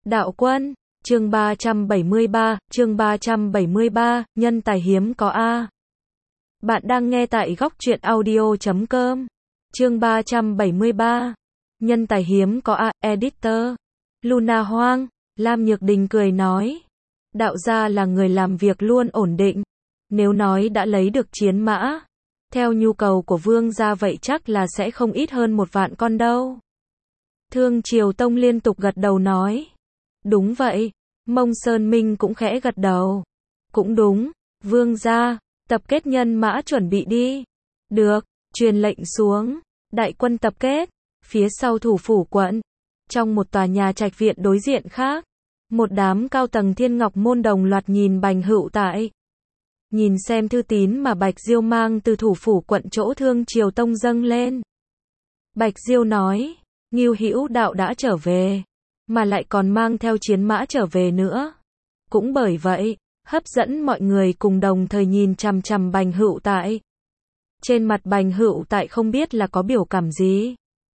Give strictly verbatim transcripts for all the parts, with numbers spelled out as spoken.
Đạo quân, chương ba trăm bảy mươi ba, chương ba trăm bảy mươi ba, nhân tài hiếm có a. Bạn đang nghe tại góc truyện audio chấm com. Chương ba trăm bảy mươi ba, nhân tài hiếm có a, editor. Luna Hoang, Lam Nhược Đình cười nói. Đạo gia là người làm việc luôn ổn định. Nếu nói đã lấy được chiến mã, theo nhu cầu của vương gia vậy chắc là sẽ không ít hơn một vạn con đâu. Thương Triều Tông liên tục gật đầu nói. Đúng vậy, Mông Sơn Minh cũng khẽ gật đầu. Cũng đúng, vương gia, tập kết nhân mã chuẩn bị đi. Được, truyền lệnh xuống, đại quân tập kết, phía sau thủ phủ quận. Trong một tòa nhà trạch viện đối diện khác, một đám cao tầng Thiên Ngọc Môn đồng loạt nhìn Bành Hữu Tại. Nhìn xem thư tín mà Bạch Diêu mang từ thủ phủ quận chỗ Thương Triều Tông dâng lên. Bạch Diêu nói, Ngưu Hữu Đạo đã trở về, mà lại còn mang theo chiến mã trở về nữa. Cũng bởi vậy, hấp dẫn mọi người cùng đồng thời nhìn chằm chằm Bành Hữu Tại. Trên mặt Bành Hữu Tại không biết là có biểu cảm gì.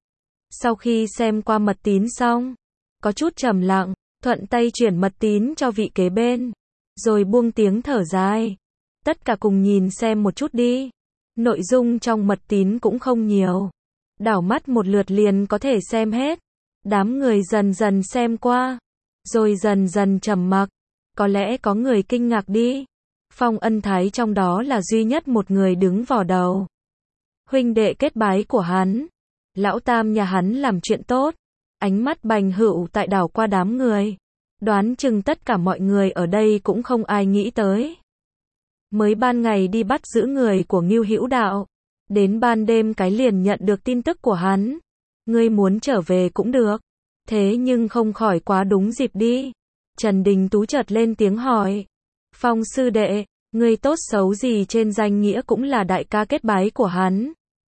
Sau khi xem qua mật tín xong, có chút trầm lặng, thuận tay chuyển mật tín cho vị kế bên, rồi buông tiếng thở dài. Tất cả cùng nhìn xem một chút đi. Nội dung trong mật tín cũng không nhiều. Đảo mắt một lượt liền có thể xem hết. Đám người dần dần xem qua, rồi dần dần trầm mặc. Có lẽ có người kinh ngạc đi. Phong Ân Thái trong đó là duy nhất một người đứng vò đầu. Huynh đệ kết bái của hắn. Lão tam nhà hắn làm chuyện tốt. Ánh mắt Bành Hữu Tại đảo qua đám người. Đoán chừng tất cả mọi người ở đây cũng không ai nghĩ tới. Mới ban ngày đi bắt giữ người của Ngưu Hữu Đạo. Đến ban đêm cái liền nhận được tin tức của hắn. Ngươi muốn trở về cũng được. Thế nhưng không khỏi quá đúng dịp đi. Trần Đình Tú chợt lên tiếng hỏi. Phong sư đệ, ngươi tốt xấu gì trên danh nghĩa cũng là đại ca kết bái của hắn.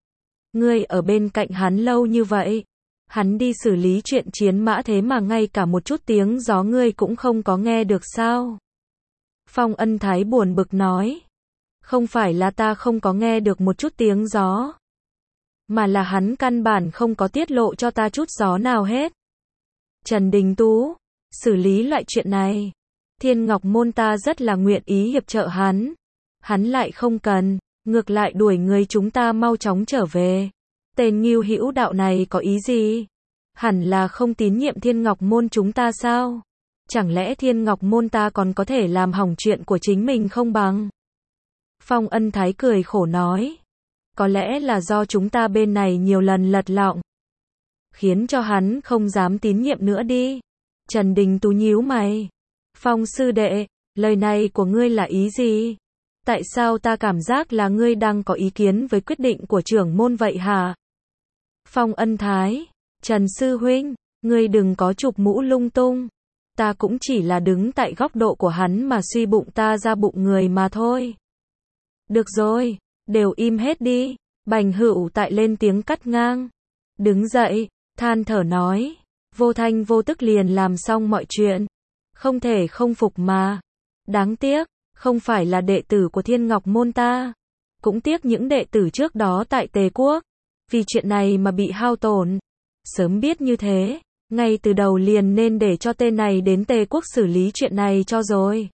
Ngươi ở bên cạnh hắn lâu như vậy. Hắn đi xử lý chuyện chiến mã thế mà ngay cả một chút tiếng gió ngươi cũng không có nghe được sao? Phong Ân Thái buồn bực nói. Không phải là ta không có nghe được một chút tiếng gió, mà là hắn căn bản không có tiết lộ cho ta chút gió nào hết. Trần Đình Tú, xử lý loại chuyện này, Thiên Ngọc Môn ta rất là nguyện ý hiệp trợ hắn. Hắn lại không cần, ngược lại đuổi người chúng ta mau chóng trở về. Tên Ngưu Hữu Đạo này có ý gì? Hẳn là không tín nhiệm Thiên Ngọc Môn chúng ta sao? Chẳng lẽ Thiên Ngọc Môn ta còn có thể làm hỏng chuyện của chính mình không bằng? Phong Ân Thái cười khổ nói. Có lẽ là do chúng ta bên này nhiều lần lật lọng, khiến cho hắn không dám tín nhiệm nữa đi. Trần Đình Tú nhíu mày. Phong sư đệ, lời này của ngươi là ý gì? Tại sao ta cảm giác là ngươi đang có ý kiến với quyết định của trưởng môn vậy hả? Phong Ân Thái, Trần sư huynh, ngươi đừng có chụp mũ lung tung. Ta cũng chỉ là đứng tại góc độ của hắn mà suy bụng ta ra bụng người mà thôi. Được rồi, đều im hết đi. Bành Hữu Tại lên tiếng cắt ngang. Đứng dậy, than thở nói. Vô thanh vô tức liền làm xong mọi chuyện. Không thể không phục mà. Đáng tiếc, không phải là đệ tử của Thiên Ngọc Môn ta. Cũng tiếc những đệ tử trước đó tại Tề Quốc. Vì chuyện này mà bị hao tổn. Sớm biết như thế, ngay từ đầu liền nên để cho tên này đến Tề Quốc xử lý chuyện này cho rồi.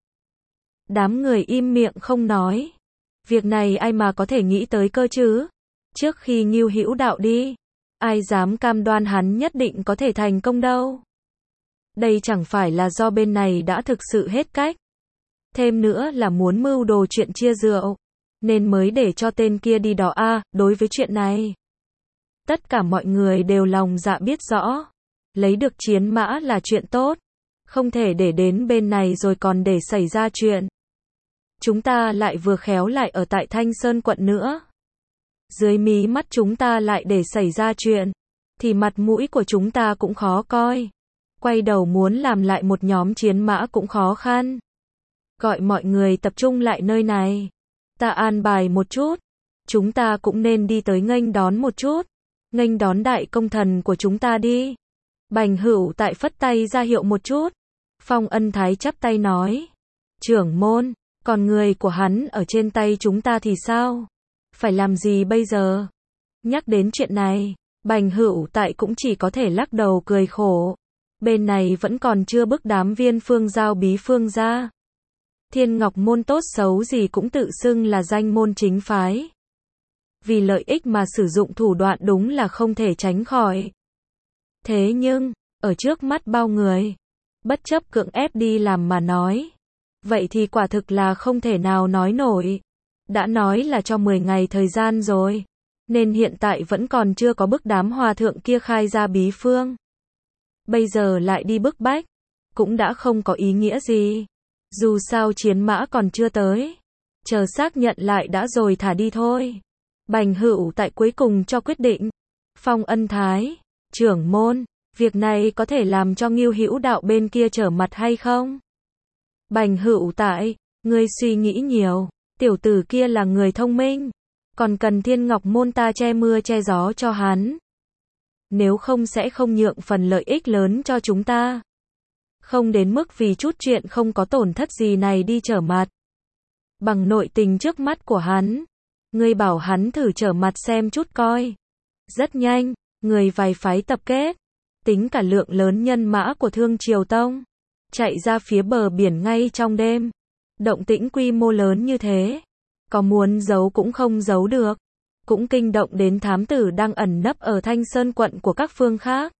Đám người im miệng không nói. Việc này ai mà có thể nghĩ tới cơ chứ? Trước khi Ngưu Hữu Đạo đi, ai dám cam đoan hắn nhất định có thể thành công đâu. Đây chẳng phải là do bên này đã thực sự hết cách. Thêm nữa là muốn mưu đồ chuyện chia rượu, nên mới để cho tên kia đi đó a. À, đối với chuyện này, tất cả mọi người đều lòng dạ biết rõ. Lấy được chiến mã là chuyện tốt, không thể để đến bên này rồi còn để xảy ra chuyện. Chúng ta lại vừa khéo lại ở tại Thanh Sơn quận nữa. Dưới mí mắt chúng ta lại để xảy ra chuyện, thì mặt mũi của chúng ta cũng khó coi. Quay đầu muốn làm lại một nhóm chiến mã cũng khó khăn. Gọi mọi người tập trung lại nơi này. Ta an bài một chút. Chúng ta cũng nên đi tới nghênh đón một chút. Nghênh đón đại công thần của chúng ta đi. Bành Hữu Tại phất tay ra hiệu một chút. Phong Ân Thái chắp tay nói. Trưởng môn, còn người của hắn ở trên tay chúng ta thì sao? Phải làm gì bây giờ? Nhắc đến chuyện này, Bành Hữu Tại cũng chỉ có thể lắc đầu cười khổ. Bên này vẫn còn chưa bức đám Viên Phương Giao Bí Phương ra. Thiên Ngọc Môn tốt xấu gì cũng tự xưng là danh môn chính phái. Vì lợi ích mà sử dụng thủ đoạn đúng là không thể tránh khỏi. Thế nhưng, ở trước mắt bao người, bất chấp cưỡng ép đi làm mà nói. Vậy thì quả thực là không thể nào nói nổi. Đã nói là cho mười ngày thời gian rồi. Nên hiện tại vẫn còn chưa có bức đám hòa thượng kia khai ra bí phương. Bây giờ lại đi bức bách. Cũng đã không có ý nghĩa gì. Dù sao chiến mã còn chưa tới. Chờ xác nhận lại đã rồi thả đi thôi. Bành Hữu tại cuối cùng cho quyết định. Phong Ân Thái, trưởng môn, việc này có thể làm cho Ngưu Hữu Đạo bên kia trở mặt hay không? Bành Hữu tại, ngươi suy nghĩ nhiều, tiểu tử kia là người thông minh, còn cần Thiên Ngọc Môn ta che mưa che gió cho hắn. Nếu không sẽ không nhượng phần lợi ích lớn cho chúng ta. Không đến mức vì chút chuyện không có tổn thất gì này đi trở mặt. Bằng nội tình trước mắt của hắn, ngươi bảo hắn thử trở mặt xem chút coi. Rất nhanh, người vài phái tập kết, tính cả lượng lớn nhân mã của Thương Triều Tông, chạy ra phía bờ biển ngay trong đêm. Động tĩnh quy mô lớn như thế, có muốn giấu cũng không giấu được, cũng kinh động đến thám tử đang ẩn nấp ở Thanh Sơn quận của các phương khác.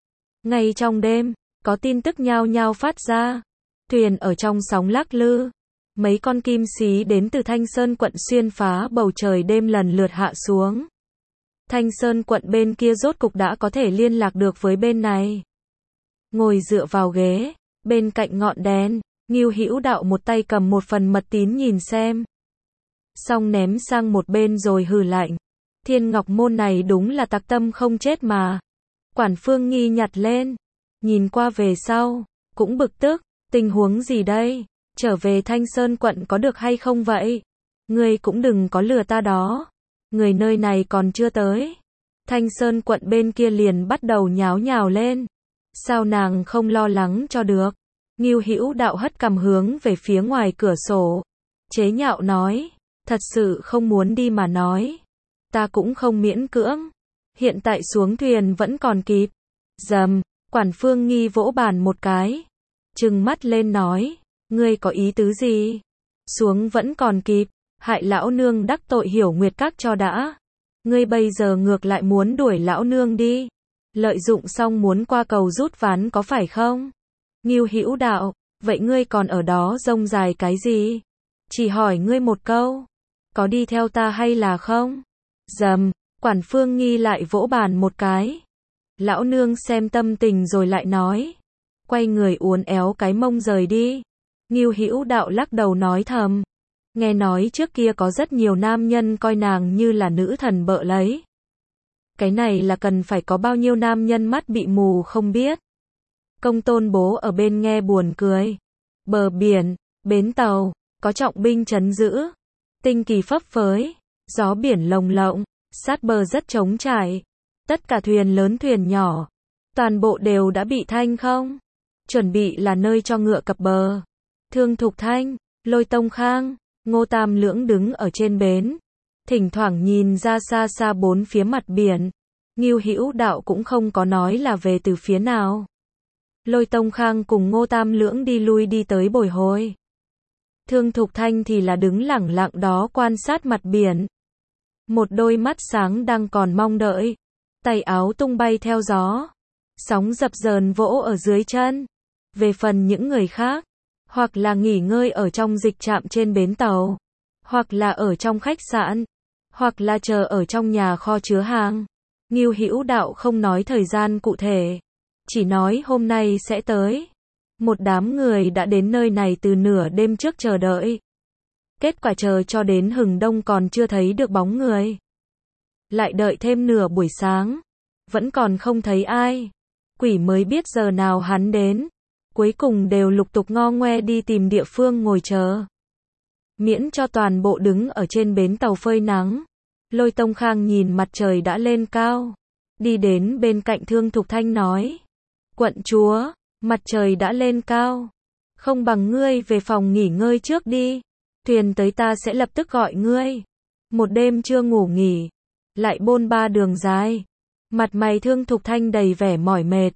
Ngay trong đêm, có tin tức nhao nhao phát ra, thuyền ở trong sóng lắc lư, mấy con kim xí đến từ Thanh Sơn quận xuyên phá bầu trời đêm lần lượt hạ xuống. Thanh Sơn quận bên kia rốt cục đã có thể liên lạc được với bên này. Ngồi dựa vào ghế, bên cạnh ngọn đèn, Ngưu Hữu Đạo một tay cầm một phần mật tín nhìn xem. Xong ném sang một bên rồi hừ lạnh. Thiên Ngọc Môn này đúng là tặc tâm không chết mà. Quản Phương Nghi nhặt lên, nhìn qua về sau, cũng bực tức, tình huống gì đây? Trở về Thanh Sơn quận có được hay không vậy? Ngươi cũng đừng có lừa ta đó. Người nơi này còn chưa tới. Thanh Sơn quận bên kia liền bắt đầu nháo nhào lên. Sao nàng không lo lắng cho được? Ngưu Hữu Đạo hất cằm hướng về phía ngoài cửa sổ. Chế nhạo nói, thật sự không muốn đi mà nói. Ta cũng không miễn cưỡng. Hiện tại xuống thuyền vẫn còn kịp. Dầm, Quản Phương Nghi vỗ bàn một cái. Trừng mắt lên nói, ngươi có ý tứ gì? Xuống vẫn còn kịp. Hại lão nương đắc tội Hiểu Nguyệt Các cho đã. Ngươi bây giờ ngược lại muốn đuổi lão nương đi. Lợi dụng xong muốn qua cầu rút ván có phải không? Ngưu Hữu Đạo, vậy ngươi còn ở đó rông dài cái gì? Chỉ hỏi ngươi một câu, có đi theo ta hay là không? Dầm, Quản Phương Nghi lại vỗ bàn một cái. Lão nương xem tâm tình rồi lại nói. Quay người uốn éo cái mông rời đi. Ngưu Hữu Đạo lắc đầu nói thầm. Nghe nói trước kia có rất nhiều nam nhân coi nàng như là nữ thần bợ lấy. Cái này là cần phải có bao nhiêu nam nhân mắt bị mù không biết. Công Tôn bố ở bên nghe buồn cười. Bờ biển, bến tàu, có trọng binh trấn giữ. Tinh kỳ phấp phới, gió biển lồng lộng, sát bờ rất trống trải. Tất cả thuyền lớn thuyền nhỏ, toàn bộ đều đã bị thanh không. Chuẩn bị là nơi cho ngựa cập bờ. Thương Thục Thanh, Lôi Tông Khang, Ngô Tam Lưỡng đứng ở trên bến, thỉnh thoảng nhìn ra xa xa bốn phía mặt biển. Ngưu Hữu Đạo cũng không có nói là về từ phía nào. Lôi Tông Khang cùng Ngô Tam Lưỡng đi lui đi tới bồi hồi. Thương Thục Thanh thì là đứng lẳng lặng đó quan sát mặt biển. Một đôi mắt sáng đang còn mong đợi. Tay áo tung bay theo gió. Sóng dập dờn vỗ ở dưới chân. Về phần những người khác, hoặc là nghỉ ngơi ở trong dịch trạm trên bến tàu, hoặc là ở trong khách sạn, hoặc là chờ ở trong nhà kho chứa hàng. Ngưu Hữu Đạo không nói thời gian cụ thể, chỉ nói hôm nay sẽ tới. Một đám người đã đến nơi này từ nửa đêm trước chờ đợi. Kết quả chờ cho đến hừng đông còn chưa thấy được bóng người. Lại đợi thêm nửa buổi sáng, vẫn còn không thấy ai. Quỷ mới biết giờ nào hắn đến. Cuối cùng đều lục tục ngo ngoe đi tìm địa phương ngồi chờ. Miễn cho toàn bộ đứng ở trên bến tàu phơi nắng. Lôi Tông Khang nhìn mặt trời đã lên cao. Đi đến bên cạnh Thương Thục Thanh nói. Quận chúa, mặt trời đã lên cao. Không bằng ngươi về phòng nghỉ ngơi trước đi. Thuyền tới ta sẽ lập tức gọi ngươi. Một đêm chưa ngủ nghỉ. Lại bôn ba đường dài. Mặt mày Thương Thục Thanh đầy vẻ mỏi mệt.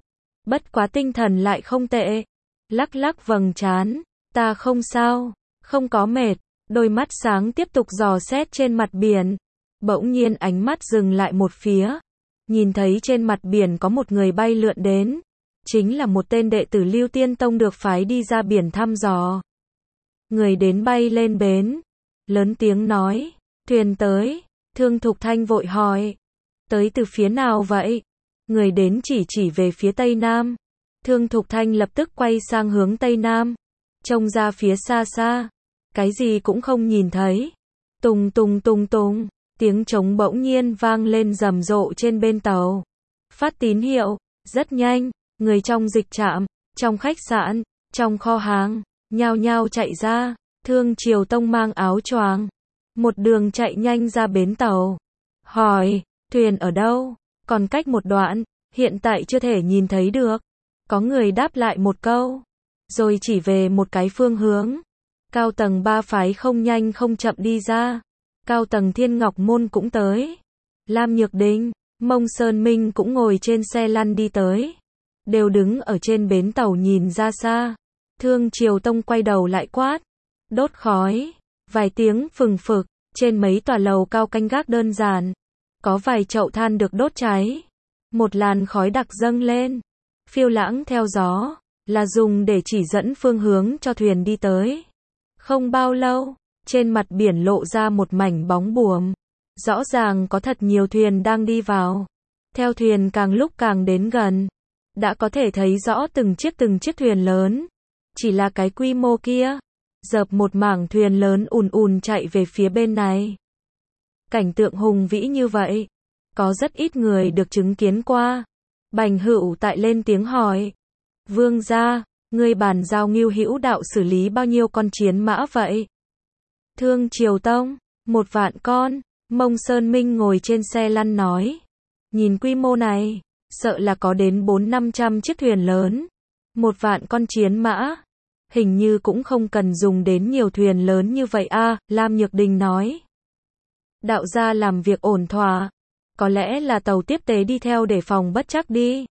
Bất quá tinh thần lại không tệ. Lắc lắc vầng trán, ta không sao, không có mệt. Đôi mắt sáng tiếp tục dò xét trên mặt biển. Bỗng nhiên ánh mắt dừng lại một phía. Nhìn thấy trên mặt biển có một người bay lượn đến. Chính là một tên đệ tử Lưu Tiên Tông được phái đi ra biển thăm dò. Người đến bay lên bến. Lớn tiếng nói, thuyền tới. Thương Thục Thanh vội hỏi, tới từ phía nào vậy? Người đến chỉ chỉ về phía tây nam. Thương Thục Thanh lập tức quay sang hướng tây nam. Trông ra phía xa xa. Cái gì cũng không nhìn thấy. Tùng tùng tùng tùng. Tiếng trống bỗng nhiên vang lên rầm rộ trên bên tàu. Phát tín hiệu. Rất nhanh. Người trong dịch trạm, trong khách sạn, trong kho hàng, nhao nhao chạy ra. Thương Triều Tông mang áo choàng. Một đường chạy nhanh ra bến tàu. Hỏi, thuyền ở đâu? Còn cách một đoạn, hiện tại chưa thể nhìn thấy được. Có người đáp lại một câu. Rồi chỉ về một cái phương hướng. Cao tầng ba phái không nhanh không chậm đi ra. Cao tầng Thiên Ngọc Môn cũng tới. Lam Nhược Đình, Mông Sơn Minh cũng ngồi trên xe lăn đi tới. Đều đứng ở trên bến tàu nhìn ra xa. Thương Triều Tông quay đầu lại quát. Đốt khói. Vài tiếng phừng phực. Trên mấy tòa lầu cao canh gác đơn giản. Có vài chậu than được đốt cháy. Một làn khói đặc dâng lên. Phiêu lãng theo gió. Là dùng để chỉ dẫn phương hướng cho thuyền đi tới. Không bao lâu. Trên mặt biển lộ ra một mảnh bóng buồm. Rõ ràng có thật nhiều thuyền đang đi vào. Theo thuyền càng lúc càng đến gần. Đã có thể thấy rõ từng chiếc từng chiếc thuyền lớn. Chỉ là cái quy mô kia. Dợp một mảng thuyền lớn ùn ùn chạy về phía bên này. Cảnh tượng hùng vĩ như vậy. Có rất ít người được chứng kiến qua. Bành Hữu Tại lên tiếng hỏi. Vương gia, ngươi bàn giao Ngưu Hữu Đạo xử lý bao nhiêu con chiến mã vậy? Thương Triều Tông, một vạn con. Mông Sơn Minh ngồi trên xe lăn nói. Nhìn quy mô này, sợ là có đến bốn năm trăm chiếc thuyền lớn. Một vạn con chiến mã. Hình như cũng không cần dùng đến nhiều thuyền lớn như vậy a, à, Lam Nhược Đình nói. Đạo gia làm việc ổn thỏa. Có lẽ là tàu tiếp tế đi theo để phòng bất trắc đi.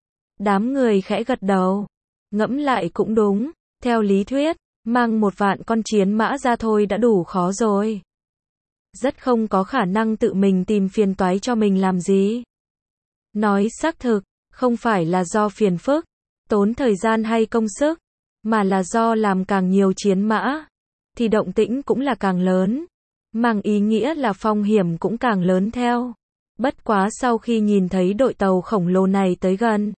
Đám người khẽ gật đầu. Ngẫm lại cũng đúng. Theo lý thuyết, mang một vạn con chiến mã ra thôi đã đủ khó rồi. Rất không có khả năng tự mình tìm phiền toái cho mình làm gì. Nói xác thực, không phải là do phiền phức, tốn thời gian hay công sức, mà là do làm càng nhiều chiến mã, thì động tĩnh cũng là càng lớn. Mang ý nghĩa là phong hiểm cũng càng lớn theo. Bất quá sau khi nhìn thấy đội tàu khổng lồ này tới gần,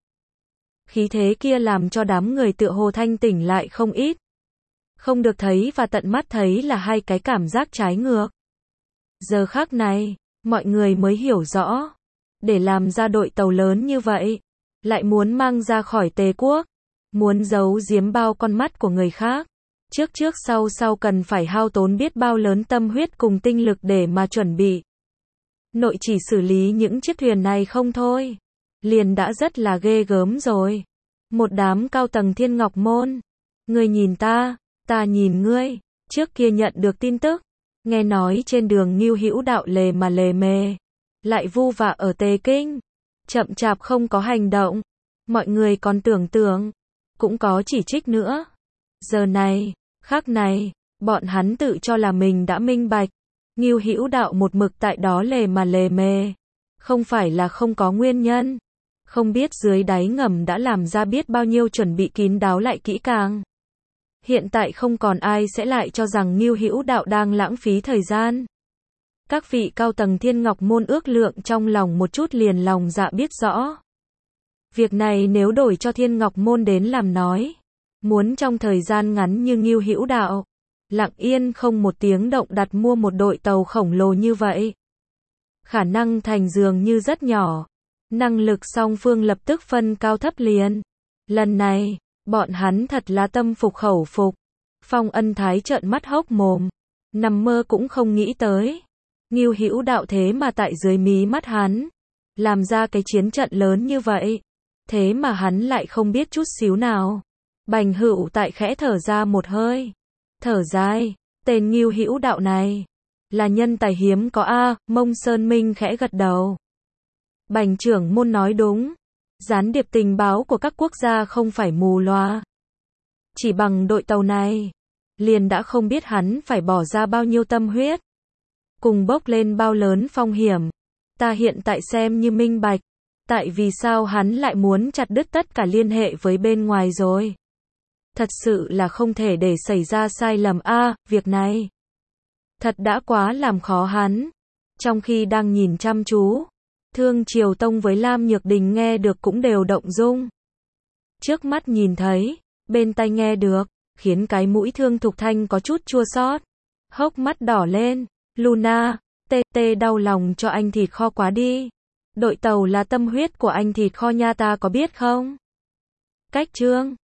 khí thế kia làm cho đám người tựa hồ thanh tỉnh lại không ít. Không được thấy và tận mắt thấy là hai cái cảm giác trái ngược. Giờ khắc này, mọi người mới hiểu rõ. Để làm ra đội tàu lớn như vậy, lại muốn mang ra khỏi Tề quốc, muốn giấu giếm bao con mắt của người khác. Trước trước sau sau cần phải hao tốn biết bao lớn tâm huyết cùng tinh lực để mà chuẩn bị. Nội chỉ xử lý những chiếc thuyền này không thôi, liền đã rất là ghê gớm rồi. Một đám cao tầng Thiên Ngọc Môn. Ngươi nhìn ta, ta nhìn ngươi. Trước kia nhận được tin tức, nghe nói trên đường Ngưu Hữu Đạo lề mà lề mề, lại vu vạ ở Tề Kinh, chậm chạp không có hành động. Mọi người còn tưởng tượng, cũng có chỉ trích nữa. Giờ này, khắc này, bọn hắn tự cho là mình đã minh bạch. Ngưu Hữu Đạo một mực tại đó lề mà lề mề, không phải là không có nguyên nhân. Không biết dưới đáy ngầm đã làm ra biết bao nhiêu chuẩn bị kín đáo lại kỹ càng. Hiện tại không còn ai sẽ lại cho rằng Ngưu Hữu Đạo đang lãng phí thời gian. Các vị cao tầng Thiên Ngọc Môn ước lượng trong lòng một chút liền lòng dạ biết rõ. Việc này nếu đổi cho Thiên Ngọc Môn đến làm nói, muốn trong thời gian ngắn như Ngưu Hữu Đạo, lặng yên không một tiếng động đặt mua một đội tàu khổng lồ như vậy, khả năng thành dường như rất nhỏ. Năng lực song phương lập tức phân cao thấp liền. Lần này, bọn hắn thật là tâm phục khẩu phục. Phong Ân Thái trợn mắt hốc mồm, nằm mơ cũng không nghĩ tới. Ngưu Hữu Đạo thế mà tại dưới mí mắt hắn, làm ra cái chiến trận lớn như vậy. Thế mà hắn lại không biết chút xíu nào. Bành Hữu Tại khẽ thở ra một hơi. Thở dài, tên Ngưu Hữu Đạo này là nhân tài hiếm có a, Mông Sơn Minh khẽ gật đầu. Bành trưởng môn nói đúng. Gián điệp tình báo của các quốc gia không phải mù loà. Chỉ bằng đội tàu này, liền đã không biết hắn phải bỏ ra bao nhiêu tâm huyết, cùng bốc lên bao lớn phong hiểm. Ta hiện tại xem như minh bạch, tại vì sao hắn lại muốn chặt đứt tất cả liên hệ với bên ngoài rồi. Thật sự là không thể để xảy ra sai lầm a, à, việc này thật đã quá làm khó hắn. Trong khi đang nhìn chăm chú, Thương Triều Tông với Lam Nhược Đình nghe được cũng đều động dung. Trước mắt nhìn thấy, bên tai nghe được, khiến cái mũi Thương Thục Thanh có chút chua xót, hốc mắt đỏ lên. Luna, tê tê đau lòng cho anh thịt kho quá đi. Đội tàu là tâm huyết của anh thịt kho nha, ta có biết không? Cách chương